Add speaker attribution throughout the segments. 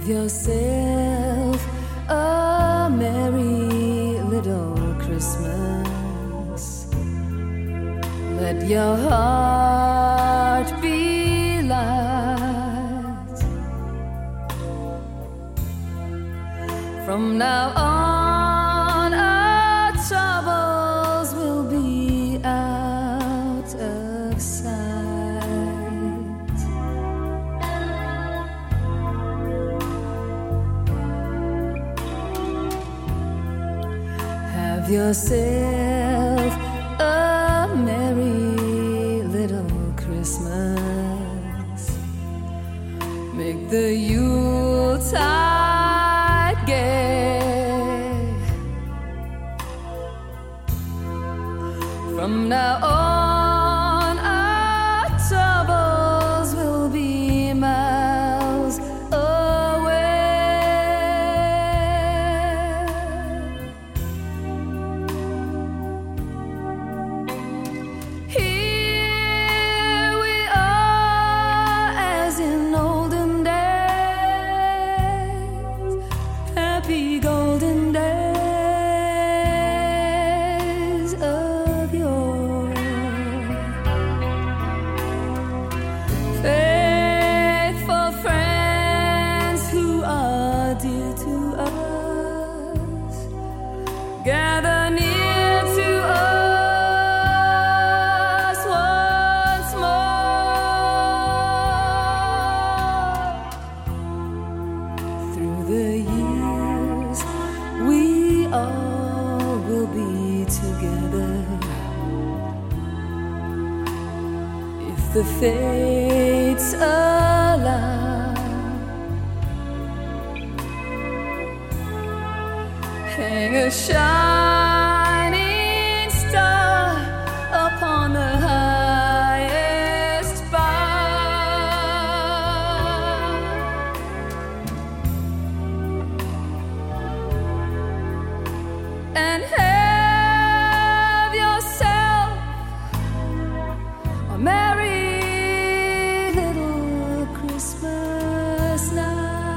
Speaker 1: yourself a merry little Christmas. Let your heart be light. From now on, our troubles will be out of sight. Have yourself a merry little Christmas. Make the Yuletide gay. From now on, our troubles will be miles away. Here we are as in olden days, happy golden days of yore. Faithful friends who are dear to us, gather near to us once more. Through the years, we all will be together. If the fates allow, hang a shining star upon the highest bough, and have yourself a merry little Christmas now.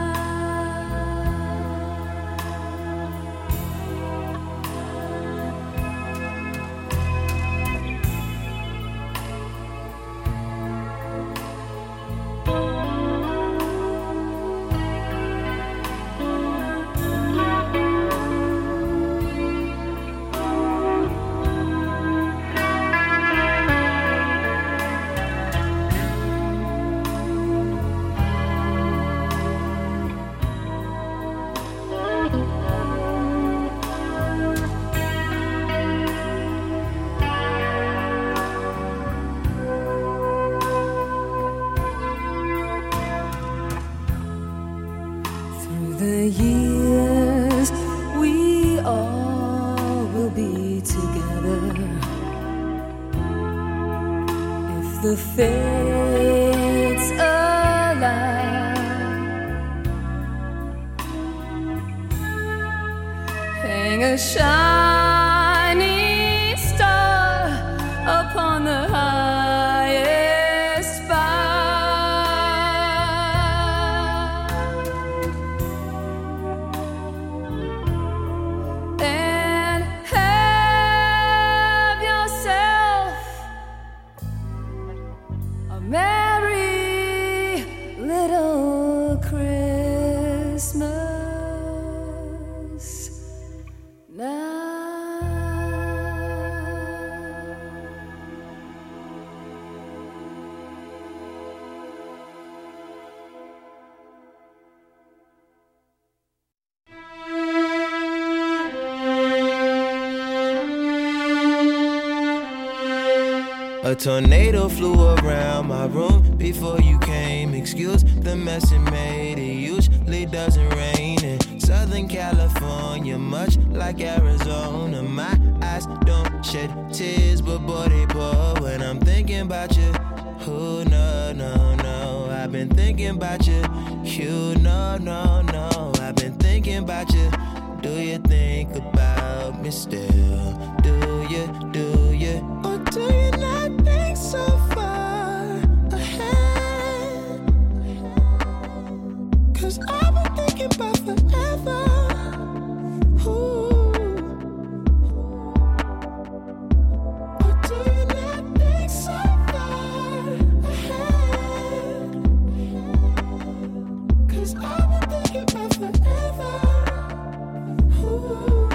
Speaker 1: Through the years, we all will be together. If the fates allow, hang a shining star upon the highest bough, and have yourself a merry little Christmas now.
Speaker 2: A tornado flew around my room before you came. Excuse the mess it made. It usually doesn't rain in Southern California, much like Arizona. My eyes don't shed tears, but boy they pour when I'm thinking about you. Oh no, no, no, I've been thinking about you. You no, no, no, I've been thinking about you. Do you think about me still? Do you, or do you not think so far ahead? 'Cause I've been 'Cause I've been thinking about forever. Ooh.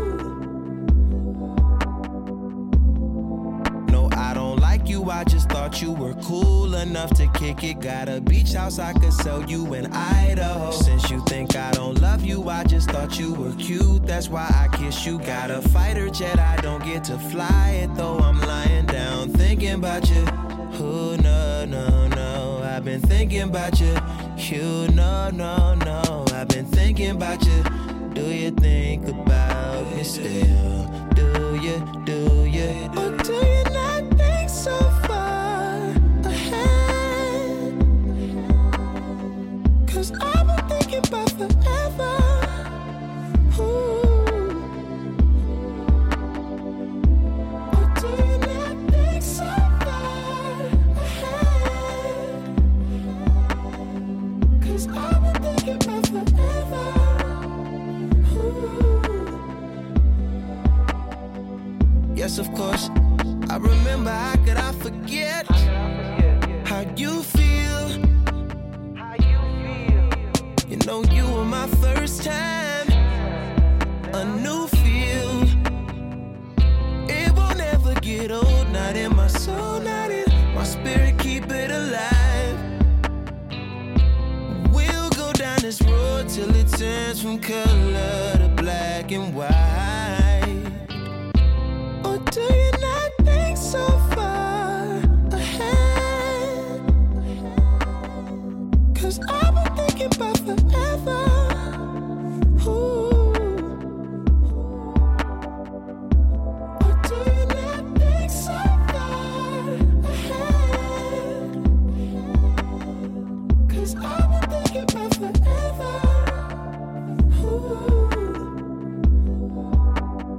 Speaker 2: No, I don't like you, I just thought you were cool enough to kick it. Got a beach house I could sell you in Idaho. Since you think I don't love you, I just thought you were cute, that's why I kiss you. Got a fighter jet, I don't get to fly it, though I'm lying down thinking about you. Oh, no, no, no, I've been thinking about you. You, no, no, no, I've been thinking about you. Do you think about me still? Do you, or do you not think so far ahead? 'Cause I've been thinking about forever. Ooh. Or do you not think so far ahead? 'Cause I've been thinking about forever. Ooh. Yes, of course, I remember, how could I forget how you feel? You know you were my first time, a new feel. It won't ever get old, not in my soul, not in my spirit, keep it alive. We'll go down this road till it turns from color to black and white. Or do you not think so far ahead? 'Cause I've been thinking about forever. Ooh. Or do you not think so far ahead? 'Cause I've been thinking about forever. Ooh.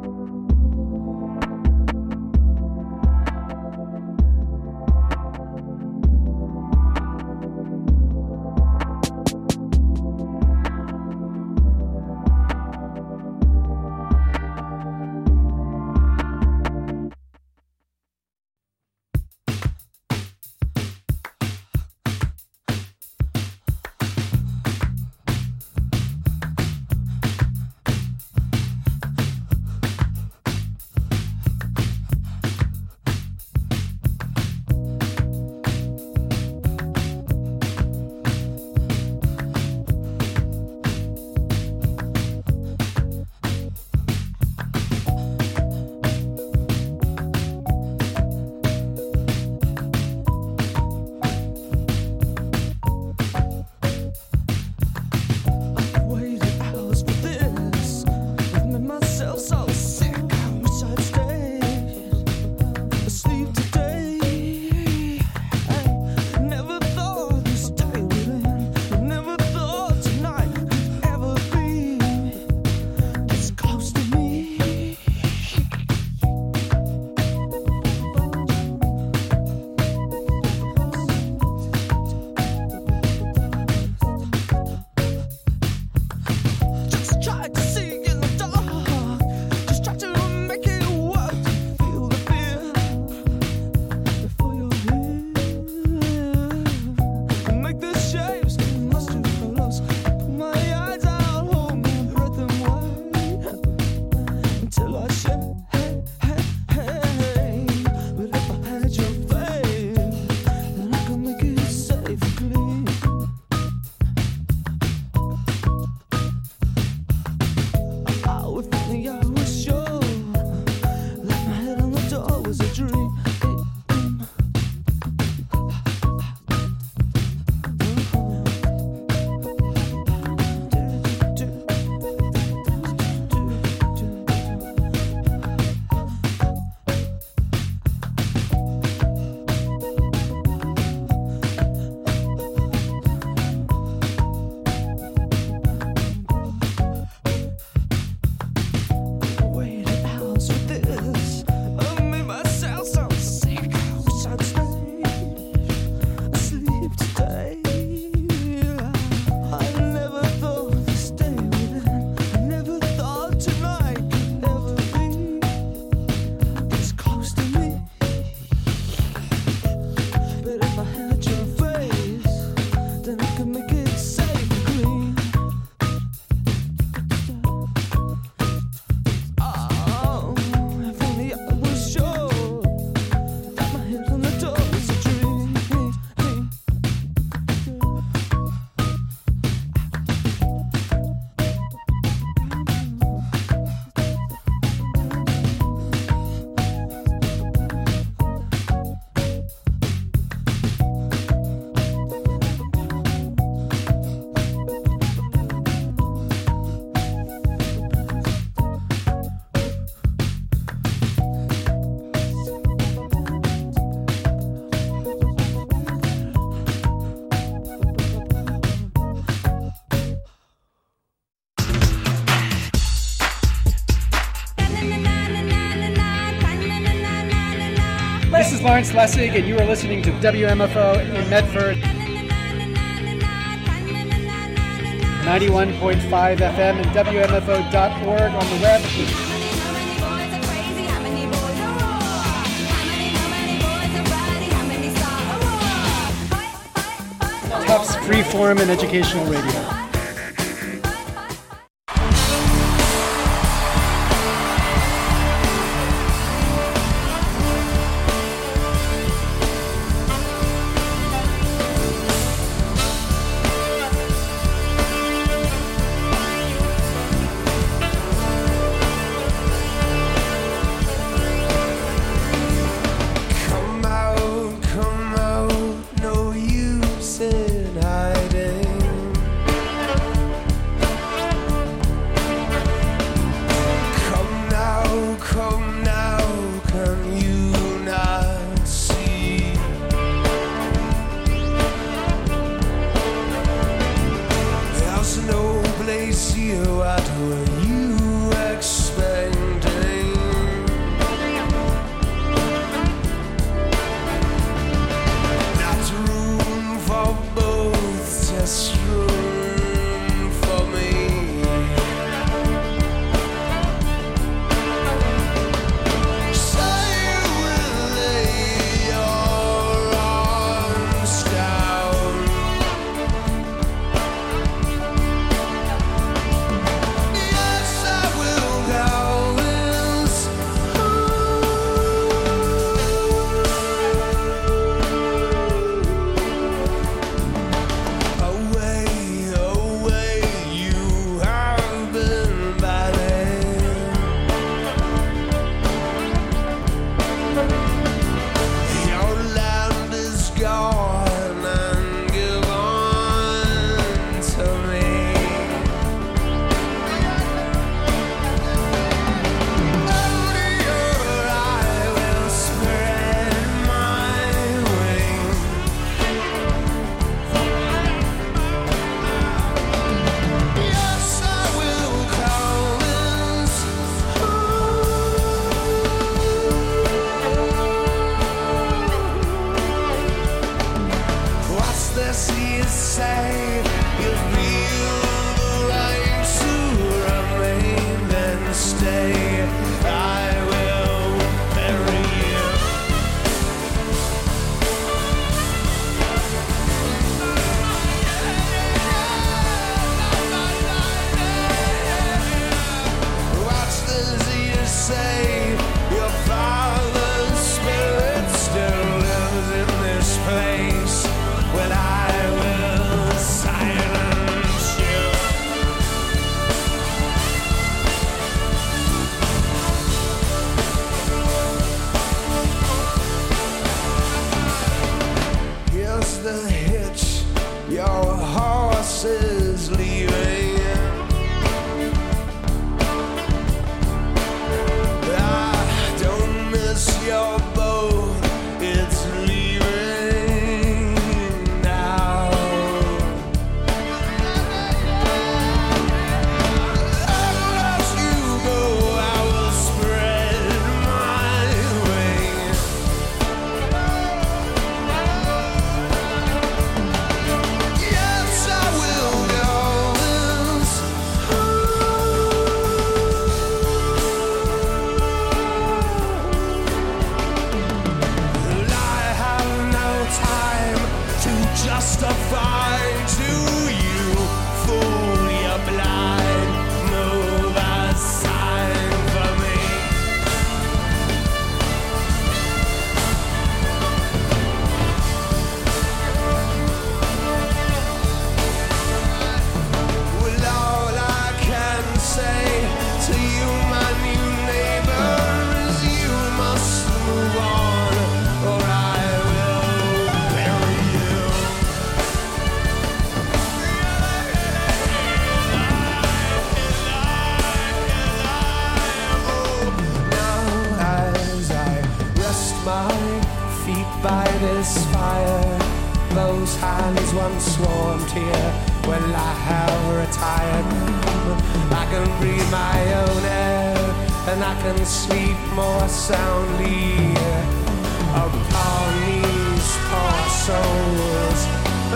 Speaker 3: Lawrence Lessig, and you are listening to WMFO in Medford. 91.5 FM and WMFO.org on the web. Tufts Freeform and Educational Radio.
Speaker 2: this fire. Those hands once warmed here. Well, I have retired. I can breathe my own air, and I can sleep more soundly. upon these poor souls.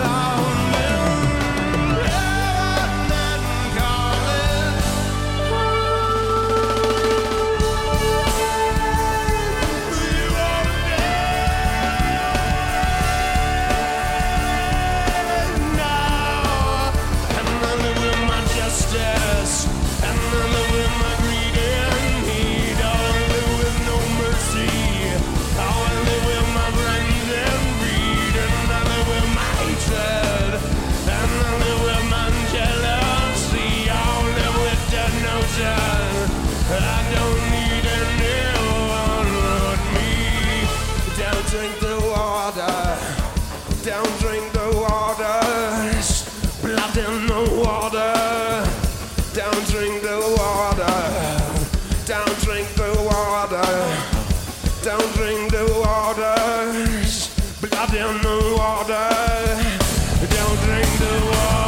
Speaker 2: Don't drink the water, blood in the water. Don't drink the water, don't drink the water. Don't drink the water, blood in the water. Don't drink the water.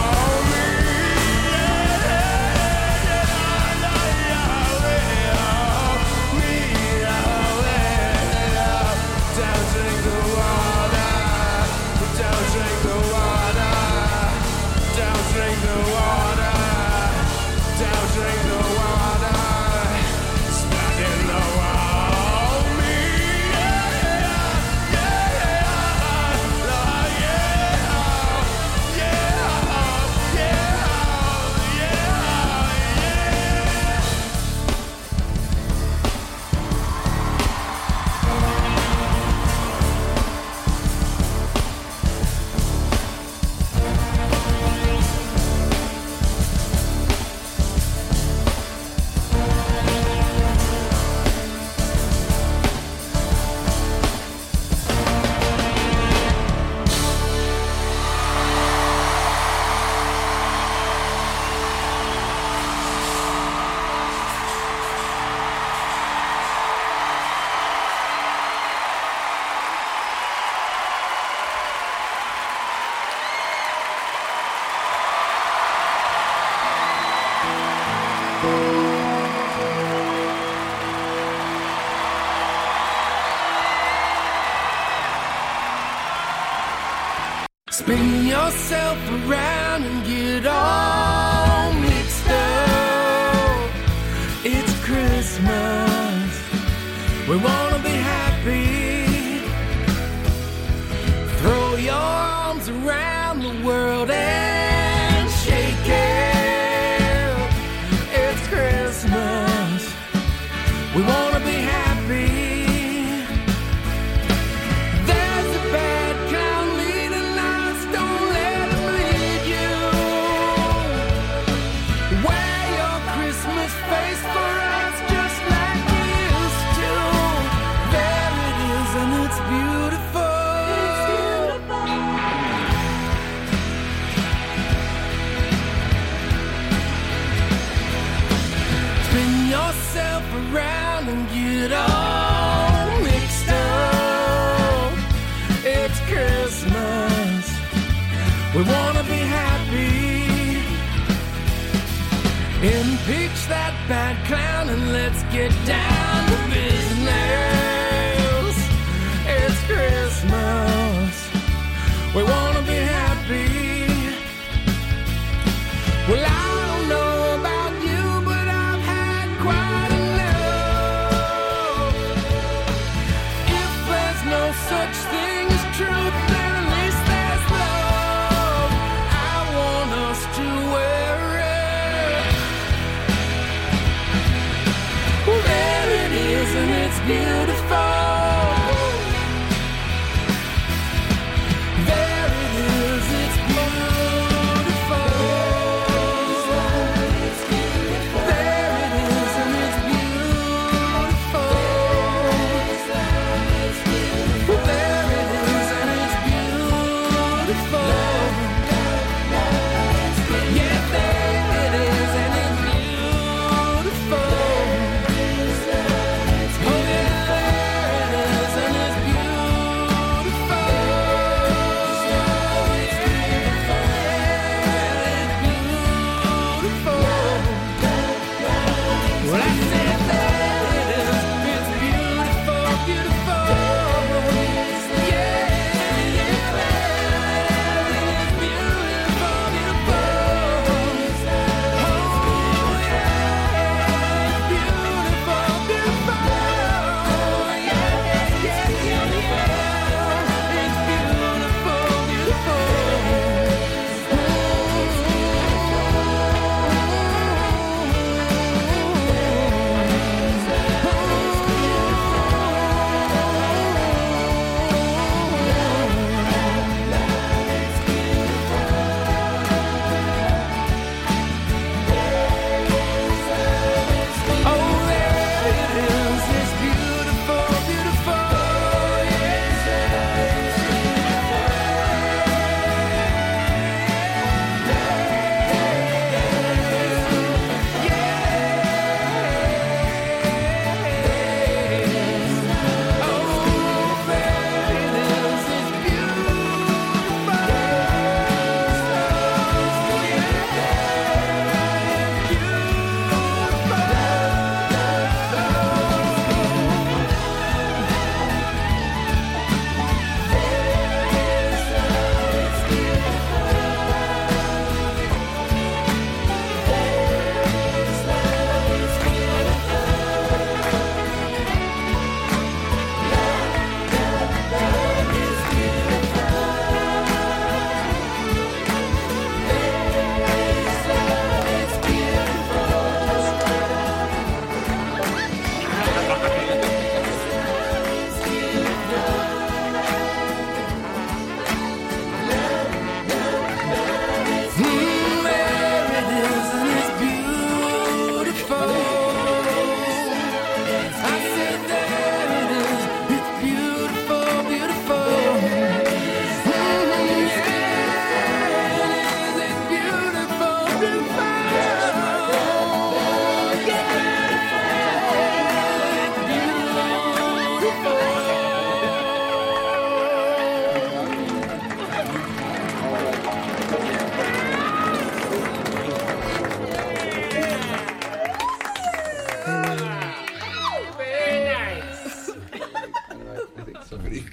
Speaker 4: Spin yourself around and get all mixed up. It's Christmas, we wanna be happy. Throw your arms around the world and shake it. It's Christmas, we wanna be happy. Around and get all mixed up. It's Christmas, we wanna be happy. Impeach that bad clown and let's get down to business. It's Christmas, we wanna be happy. Well, I don't know about you, but I've had quite such thing as truth, then at least there's love. I want us to wear it. Well, there it is, and it's beautiful. There it is, it's beautiful.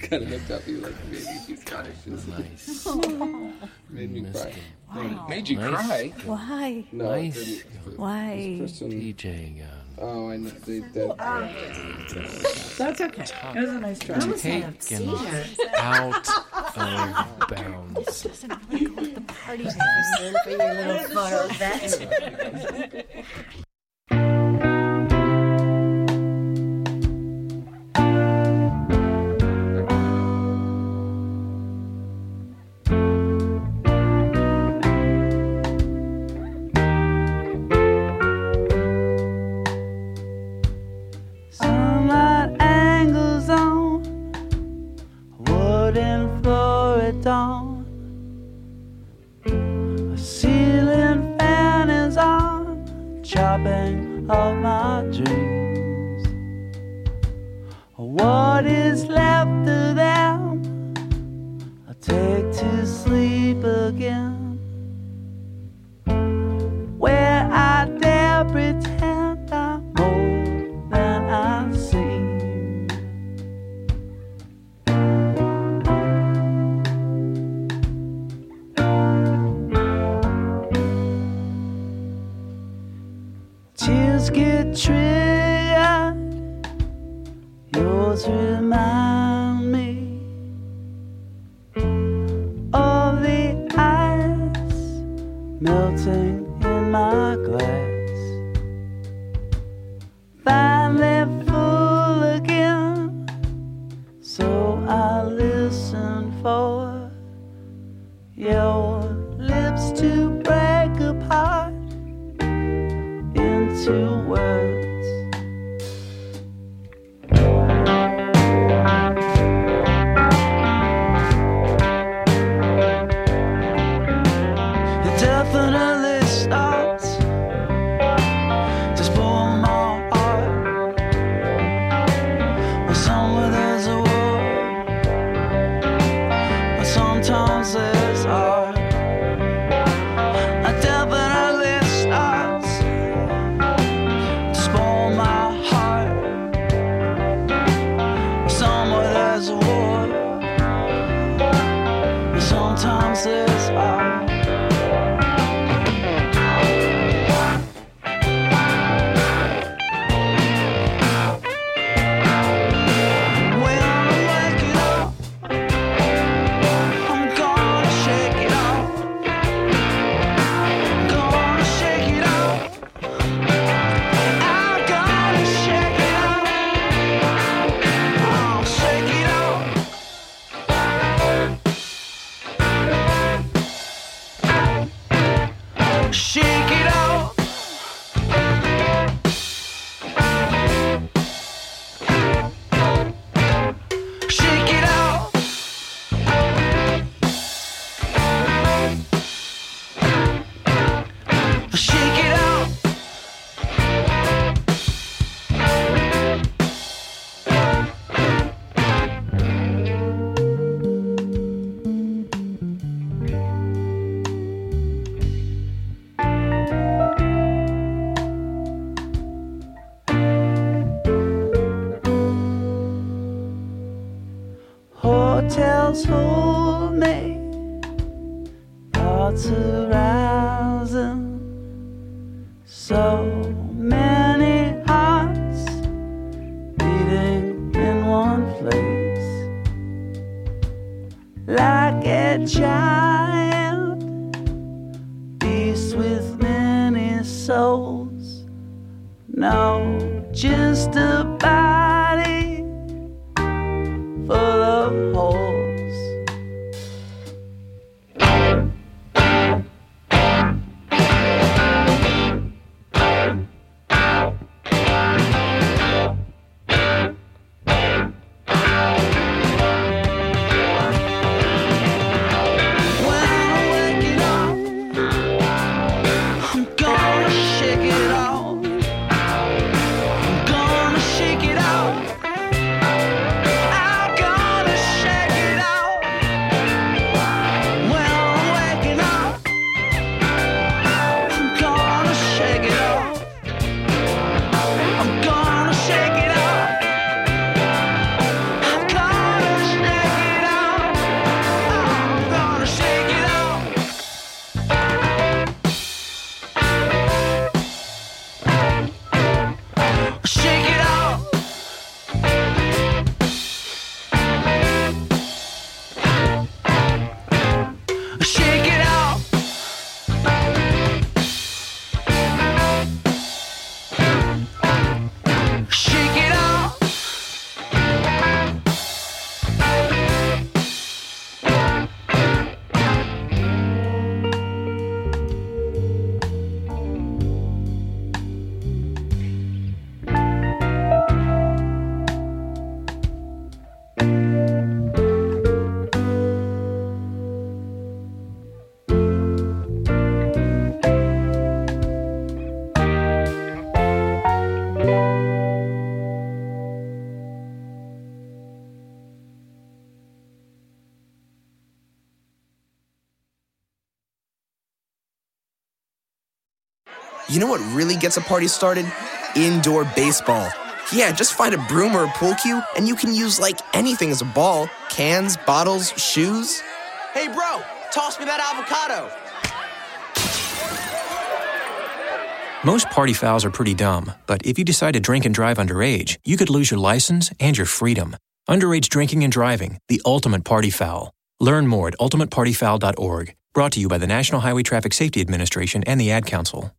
Speaker 5: kind of looked up. He was like, maybe he's Scottish.
Speaker 6: Nice.
Speaker 5: Made me cry.
Speaker 7: Wow.
Speaker 5: Made you cry?
Speaker 7: Why?
Speaker 5: No,
Speaker 6: Nice.
Speaker 5: it didn't.
Speaker 7: Why?
Speaker 5: Kristen,
Speaker 6: DJ.
Speaker 5: oh, I know.
Speaker 8: That's okay. It was a nice try.
Speaker 6: Taken out of bounds.
Speaker 7: Doesn't really go with the party.
Speaker 8: For your little photo vet.
Speaker 9: Sunlight angles on wooden floor at dawn. A ceiling fan is on, chopping off my dreams. What is left of them I take to sleep again, where I dare pretend I'm more than I seem. Tears get triggered, yours remind me of the ice melting in my glass, finally full again. So I listen for your lips to break apart into words. It definitely starts to spoil my heart. But somewhere there's a war, but sometimes there's art. It definitely starts to spoil my heart. But somewhere there's a war, but sometimes there's art. When I wake it up, I'm gonna shake it off. Gonna shake it off. I'm gonna shake it off. I'll shake it off. Shake it off. Shake it off. Shake it off. Hotels hold me, thoughts arousing, so many hearts beating in one place, like a giant beast with many souls. No, just a body full of holes. When I wake it up, I'm gonna shake it off. I'm gonna shake it
Speaker 7: You know what really gets a party started? Indoor baseball. Yeah, just find a broom or a pool cue, and you can use like anything as a ball. Cans, bottles, shoes. Hey bro, toss me that avocado.
Speaker 10: Most party fouls are pretty dumb, but if you decide to drink and drive underage, you could lose your license and your freedom. Underage drinking and driving, the ultimate party foul. Learn more at ultimatepartyfoul.org. Brought to you by the National Highway Traffic Safety Administration and the Ad Council.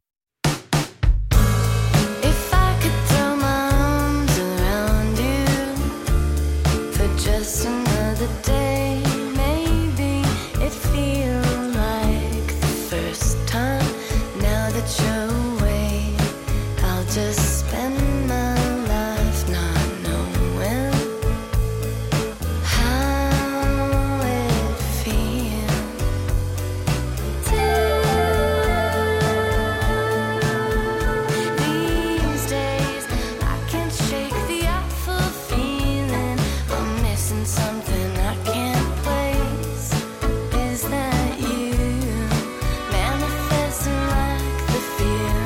Speaker 1: If I could throw my arms around you for just another day, maybe it'd feel like the first time. Now that you're away, I'll just spend my life not knowing how it feels. These days, I can't shake the awful feeling I'm missing something I can't place. Is that you manifesting like the fear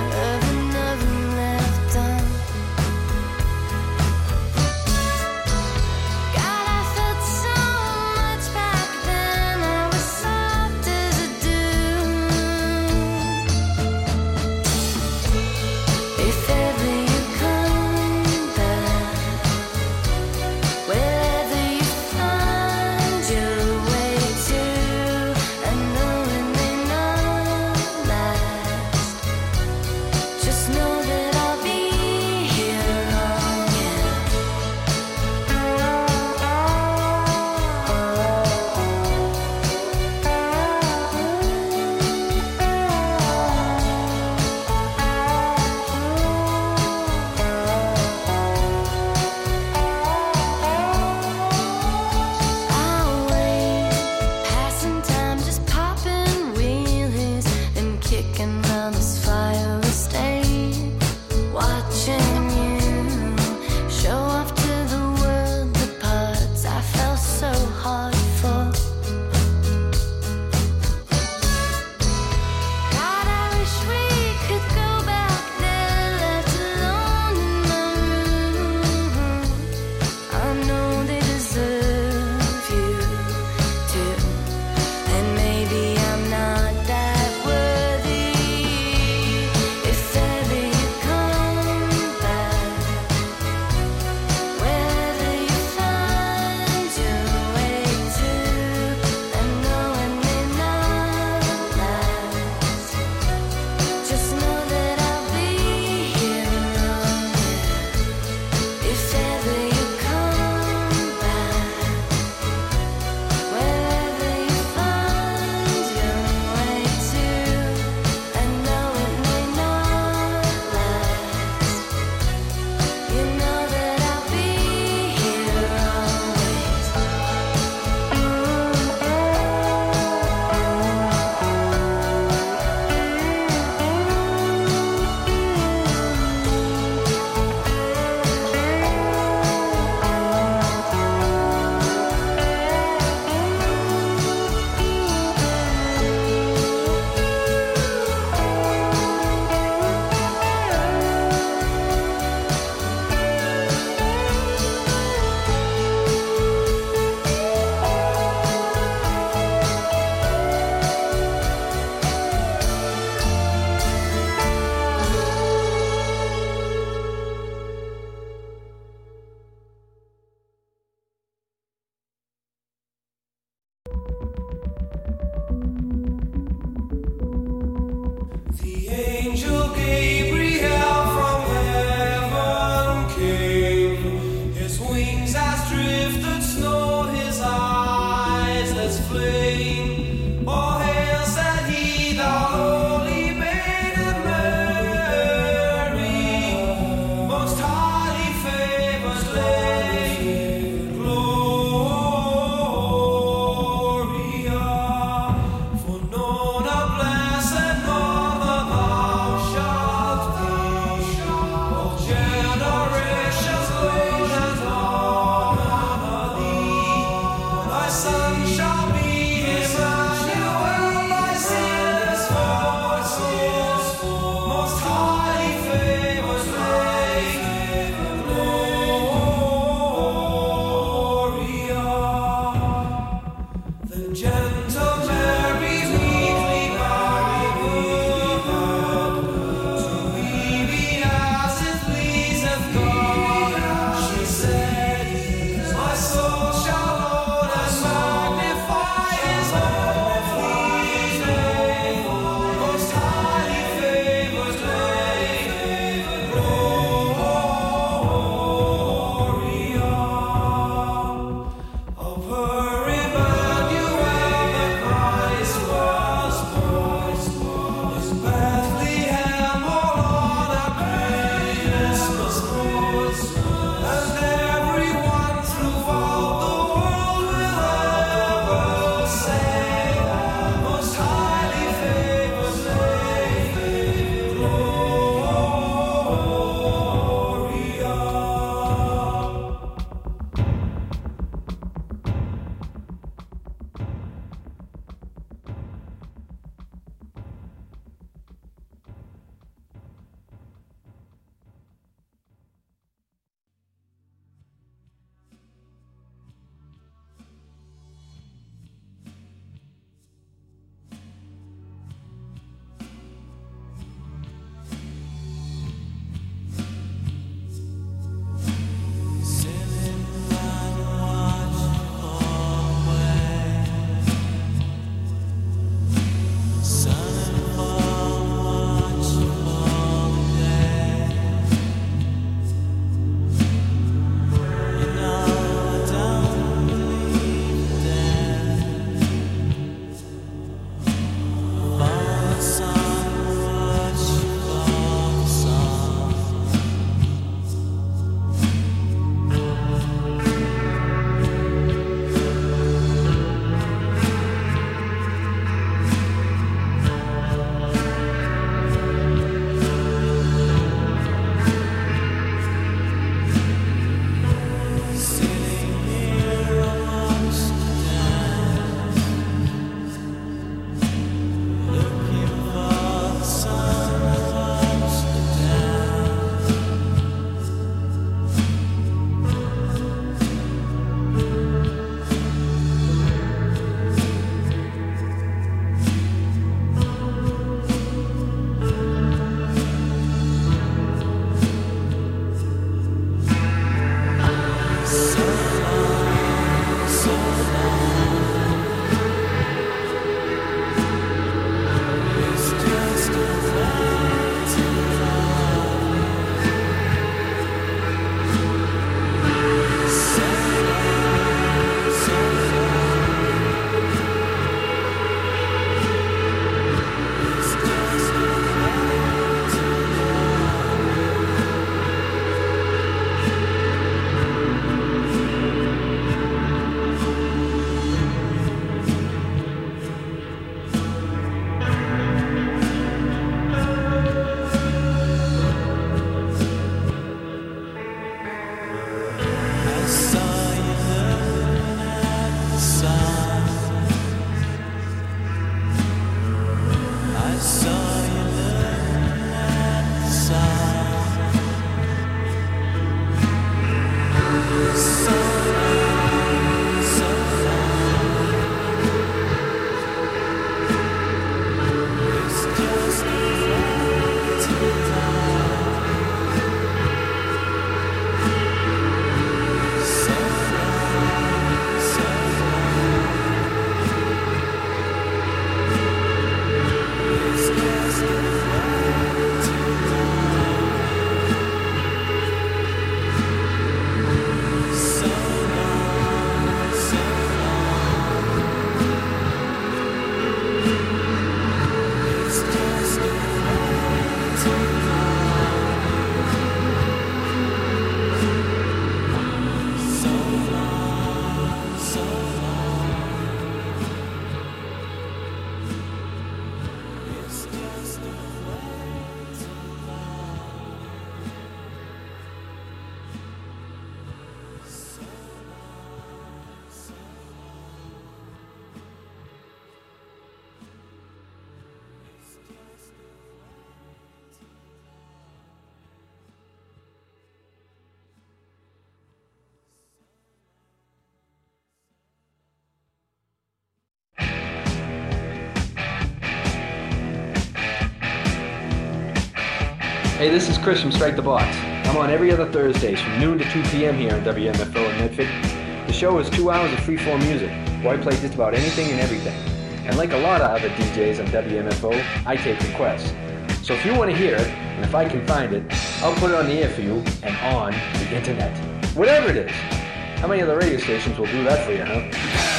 Speaker 11: Hey, this is Chris from Strike the Box. I'm on every other Thursdays from noon to 2 p.m. here on WMFO in Medford. The show is 2 hours of free-form music, where I play just about anything and everything. And like a lot of other DJs on WMFO, I take requests. So if you want to hear it, and if I can find it, I'll put it on the air for you and on the internet. Whatever it is. How many other radio stations will do that for you, huh?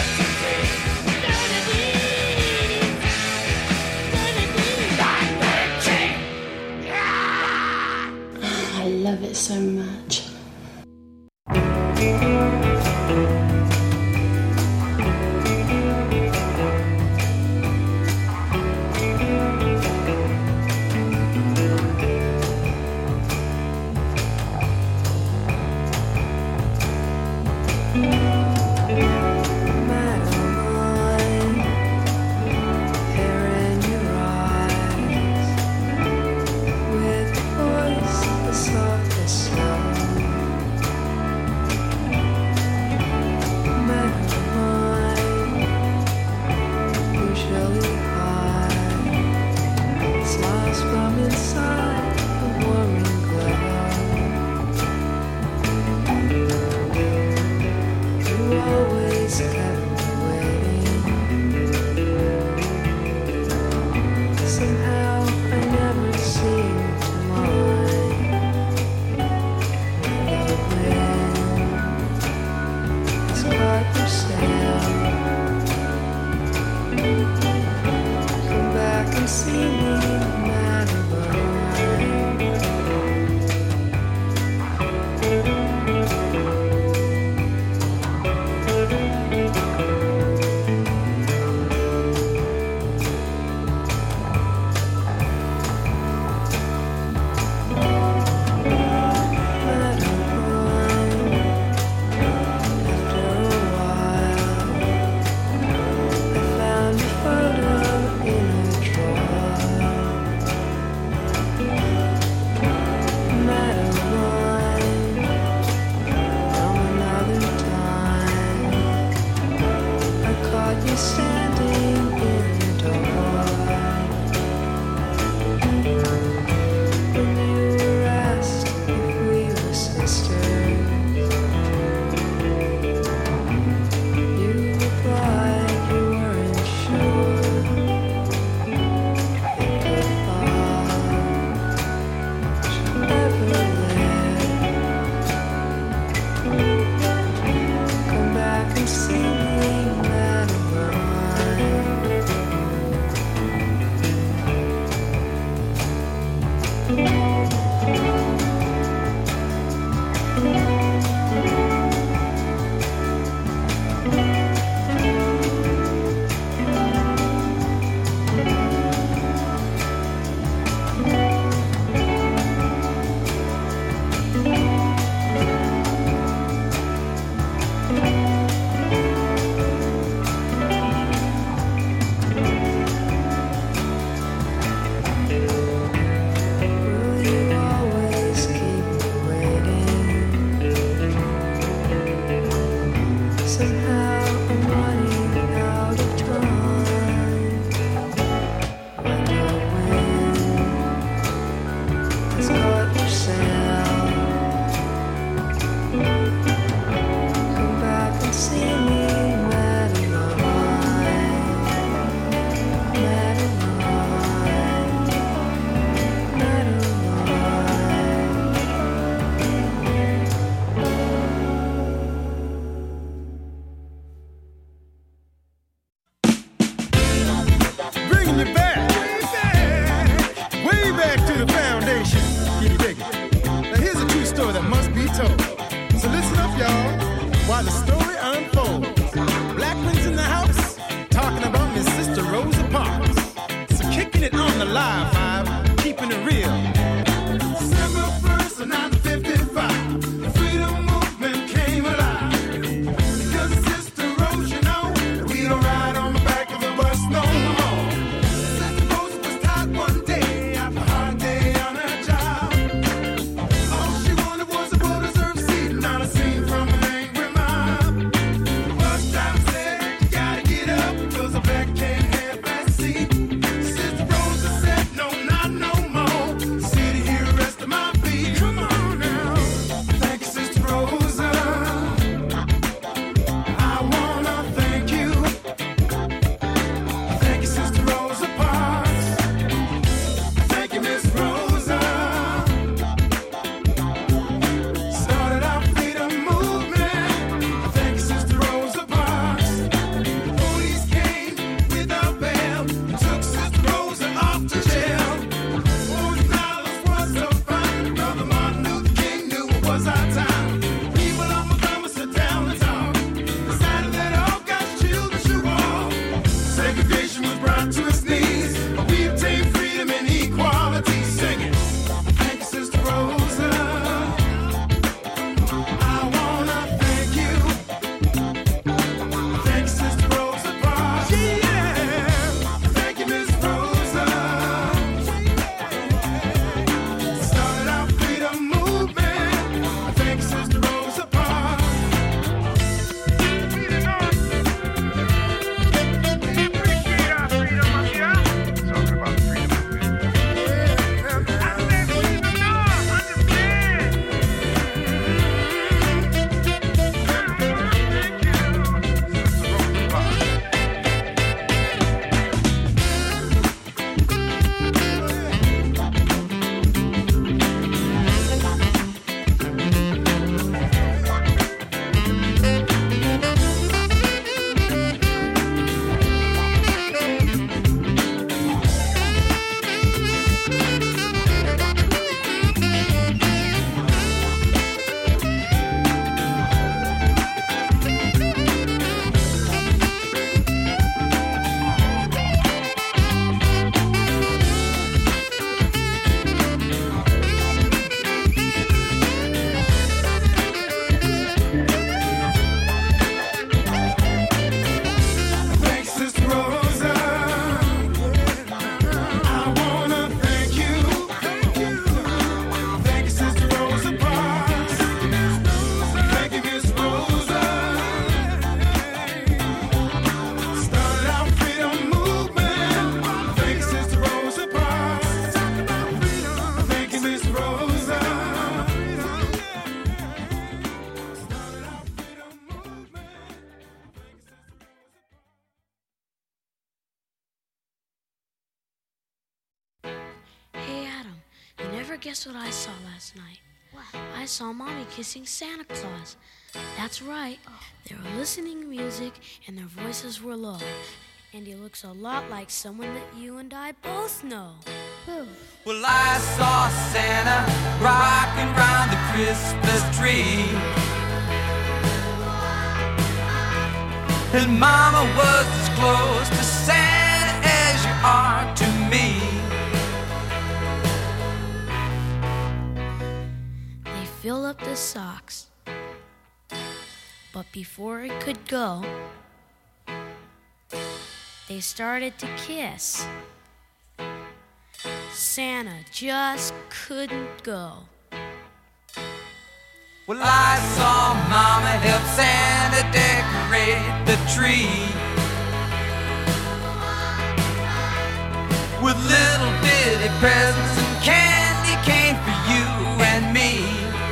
Speaker 12: I love it so much.
Speaker 13: Cause a back can't have back seat. Sister Rosa said no. ever guess what I saw last night? What? I saw Mommy kissing Santa Claus. That's right. They were listening to music and their voices were low. And he looks a lot like someone that you and I both know. Who?
Speaker 4: Well, I saw Santa rocking round the Christmas tree. And Mama was as close to Santa as you are to me.
Speaker 13: They fill up the socks. But before it could go, they started to kiss. Santa just couldn't go.
Speaker 4: Well, I saw Mama help Santa decorate the tree with little bitty presents and candy cane for you and me.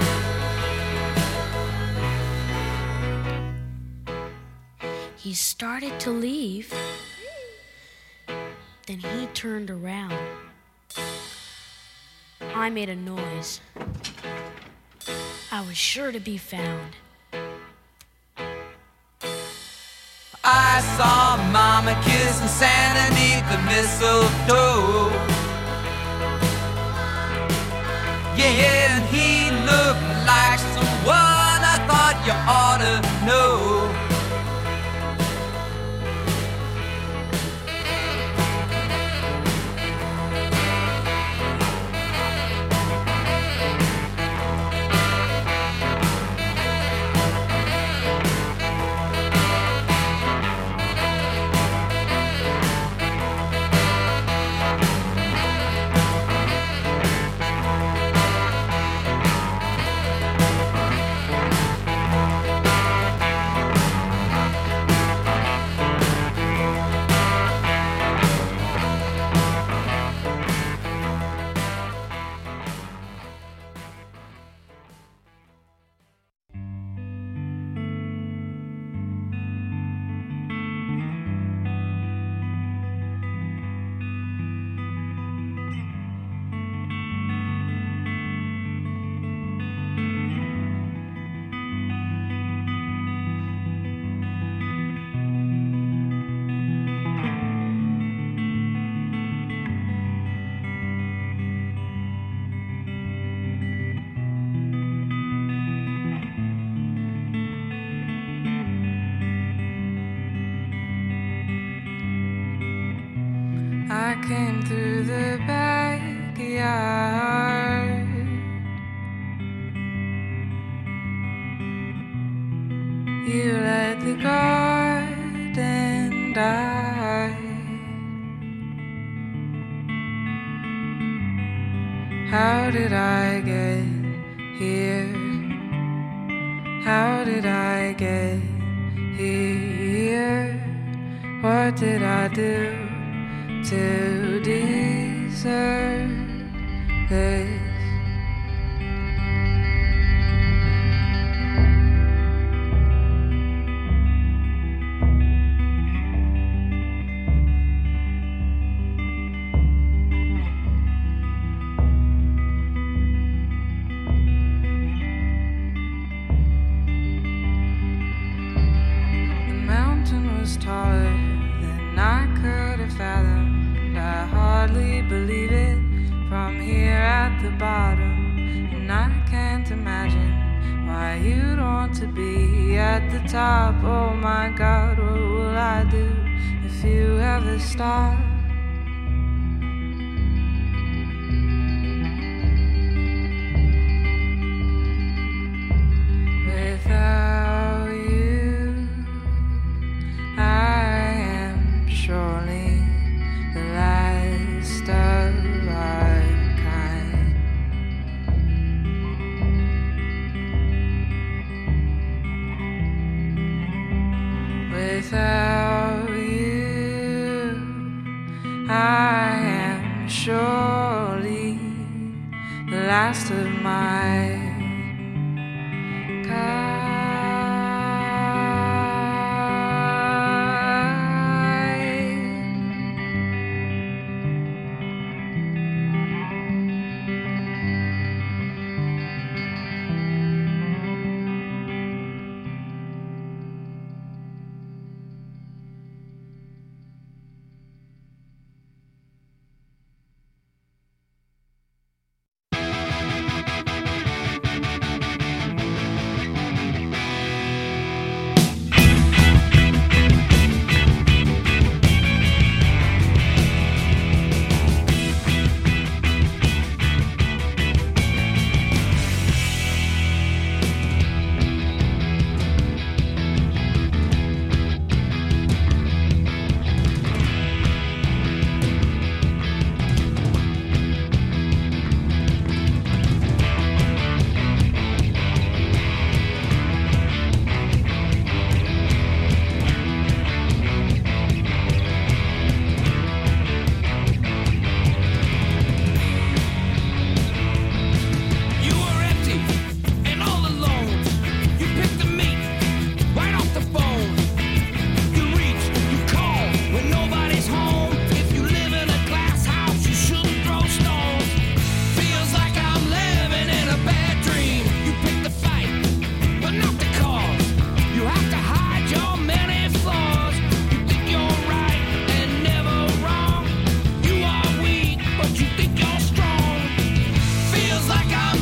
Speaker 13: He started to leave. Then he turned around. I made a noise. I was sure to be found.
Speaker 4: I saw Mama kissing Santa neath the mistletoe. Yeah, and he looked like someone I thought you ought to know.
Speaker 14: I came through the backyard. You let the garden die. How did I get here? How did I get here? What did I do to deserve this? The mountain was taller than I could have fathomed. I hardly believe it from here at the bottom. And I can't imagine why you'd want to be at the top. Oh my God, what will I do if you ever stop? Without you, I am surely the last of our kind. Without you, I am surely the last of my kind.
Speaker 4: feels like I'm